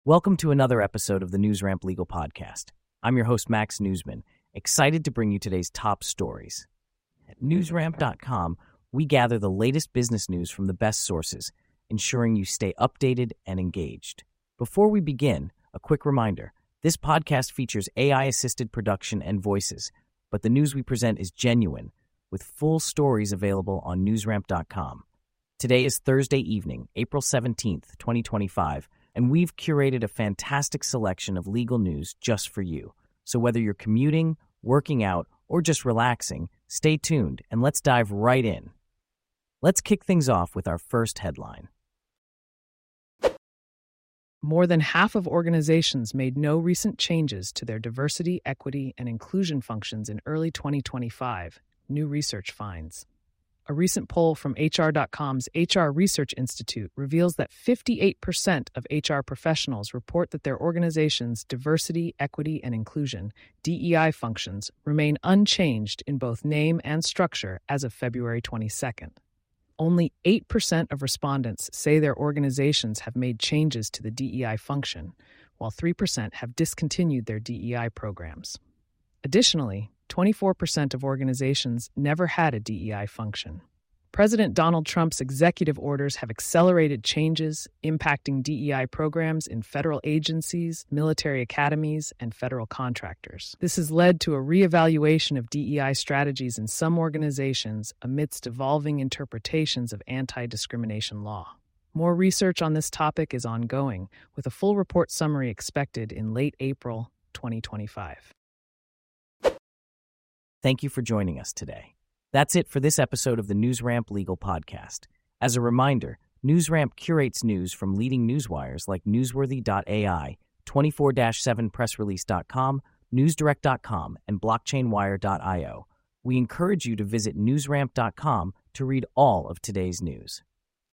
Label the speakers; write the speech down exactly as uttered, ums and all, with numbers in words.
Speaker 1: Welcome to another episode of the NewsRamp Legal Podcast. I'm your host, Max Newsman, excited to bring you today's top stories. At newsramp dot com, we gather the latest business news from the best sources, ensuring you stay updated and engaged. Before we begin, a quick reminder. This podcast features A I-assisted production and voices, but the news we present is genuine, with full stories available on newsramp dot com. Today is Thursday evening, April seventeenth, twenty twenty-five, and we've curated a fantastic selection of legal news just for you. So whether you're commuting, working out, or just relaxing, stay tuned and let's dive right in. Let's kick things off with our first headline.
Speaker 2: More than half of organizations made no recent changes to their diversity, equity, and inclusion functions in early twenty twenty-five, new research finds. A recent poll from H R dot com's H R Research Institute reveals that fifty-eight percent of H R professionals report that their organization's diversity, equity, and inclusion D E I functions remain unchanged in both name and structure as of February twenty-second. Only eight percent of respondents say their organizations have made changes to the D E I function, while three percent have discontinued their D E I programs. Additionally, twenty-four percent of organizations never had a D E I function. President Donald Trump's executive orders have accelerated changes impacting D E I programs in federal agencies, military academies, and federal contractors. This has led to a reevaluation of D E I strategies in some organizations amidst evolving interpretations of anti-discrimination law. More research on this topic is ongoing, with a full report summary expected in late April twenty twenty-five.
Speaker 1: Thank you for joining us today. That's it for this episode of the NewsRamp Legal Podcast. As a reminder, NewsRamp curates news from leading newswires like newsworthy dot A I, twenty-four seven press release dot com, newsdirect dot com, and blockchain wire dot io. We encourage you to visit newsramp dot com to read all of today's news.